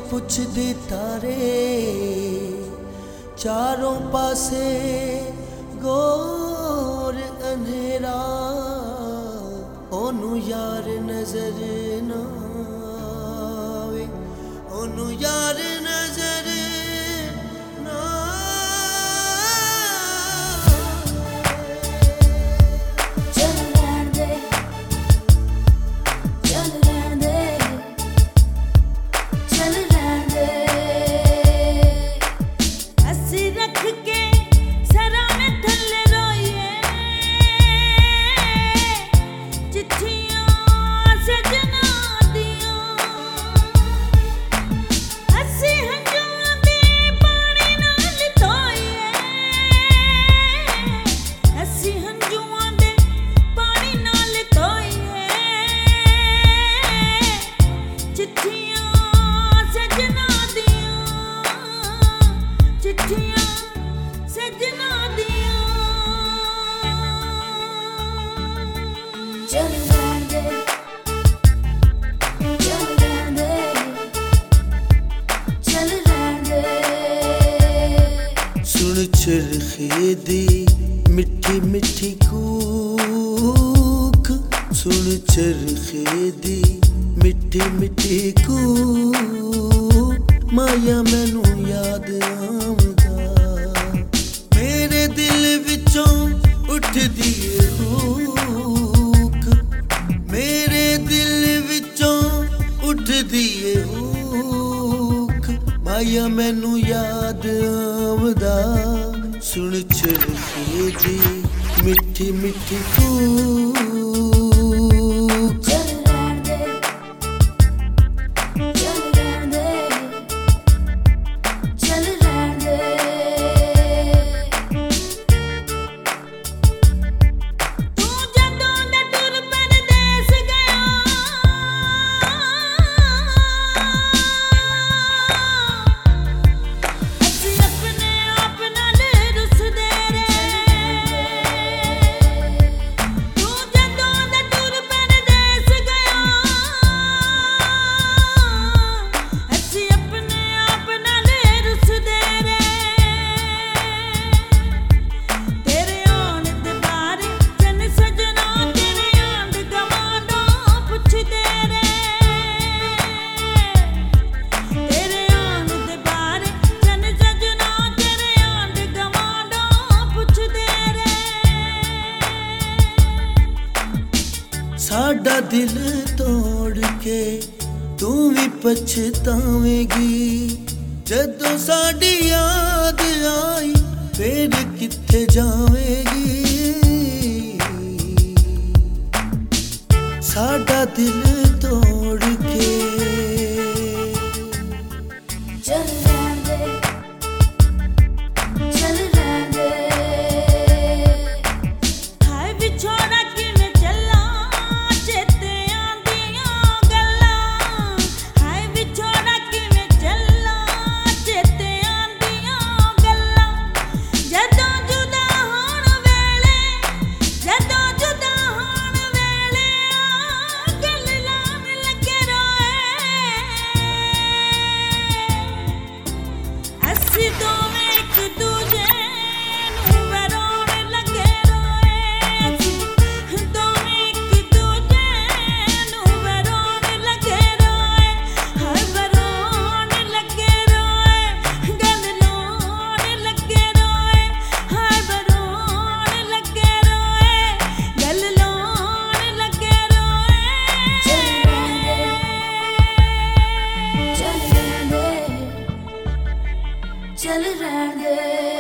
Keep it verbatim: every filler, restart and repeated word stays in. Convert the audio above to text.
पुछदे तारे चारों पासे गोर अंधेरा ओनू यार नजर ना आवे ओनू यार नजर ना चल रहन दे चल रहन दे चल रहन दे हसी रख के सराने थल्ले रोइए चिट्ठियां सजना दियां हसी हंजुआं दे पानी नाल धोइए हसी हंजुआं दे पानी नाल धोइए चिट्ठियां सजना दियां चिट्ठियां सजना दियां चल रहन दे चल रहन दे चल रहन दे सुन चरखे दी मिठी मिठी कूक सुन चरखे दी मिठी मिठी कूक माया मैनू याद आवदा मेरे दिल विचों उठदी ए हूक मेरे दिल विचों उठदी ए हूक माया मैनू याद आवदा सुन चरखे दी मिठी मिठी कूक चल रहन दे चल रहन दे चल रहन दे तू जदों दा टुर परदेस गया असीं अपने आप नाल रुसदे रहे तू जदों दा टुर परदेस गया असीं अपने आप नाल रुसदे रहे तेरे आउण दे बारे जन सजना तेरे आंड गवांडा पुछदे रहे तेरे आउण दे बारे जन सजना तेरे आंड गवांडा पुछदे रहे साडा दिल तोड़ के तू भी पछतावेगी जदों साडी याद आई फिर किथे जावेगी साडा दिल तोड़ के चल रहन दे चल रहन दे हाय विछोड़ा किवें चला चेते आंदियां गल्लां हाय विछोड़ा किवें चला चेते आंदियां गल्लां जदों जुदा होण वेले जदों जुदा होण वेले आ गल लाण लगे रोए असीं दोवें इक दूजे नूं वरोण लगे रोए असीं दोवें इक दूजे नूं वरोण लगे रोए हाय वरोण लगे रोए गल लाउण लगे रोए हाय वरोण लगे रोए गल लाउण लगे रोए चल रहन दे चल रहन दे चल रहन दे